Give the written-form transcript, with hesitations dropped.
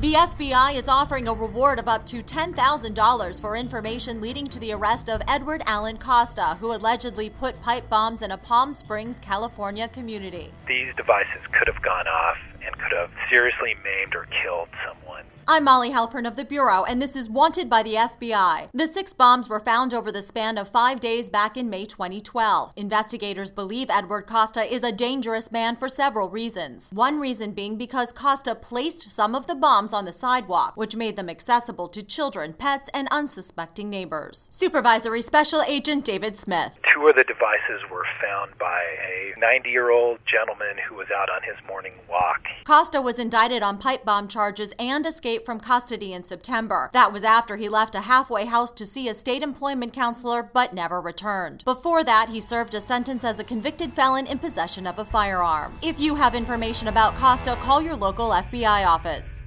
The FBI is offering a reward of up to $10,000 for information leading to the arrest of Edward Allen Costa, who allegedly put pipe bombs in a Palm Springs, California community. These devices could have gone off and could have seriously maimed or killed someone. I'm Molly Halpern of the Bureau, and this is Wanted by the FBI. The 6 bombs were found over the span of 5 days back in May 2012. Investigators believe Edward Costa is a dangerous man for several reasons. One reason being because Costa placed some of the bombs on the sidewalk, which made them accessible to children, pets, and unsuspecting neighbors. Supervisory Special Agent David Smith. 2 of the devices were found by a 90-year-old gentleman who was out on his morning walk. Costa was indicted on pipe bomb charges and escaped from custody in September. That was after he left a halfway house to see a state employment counselor but never returned. Before that, he served a sentence as a convicted felon in possession of a firearm. If you have information about Costa, call your local FBI office.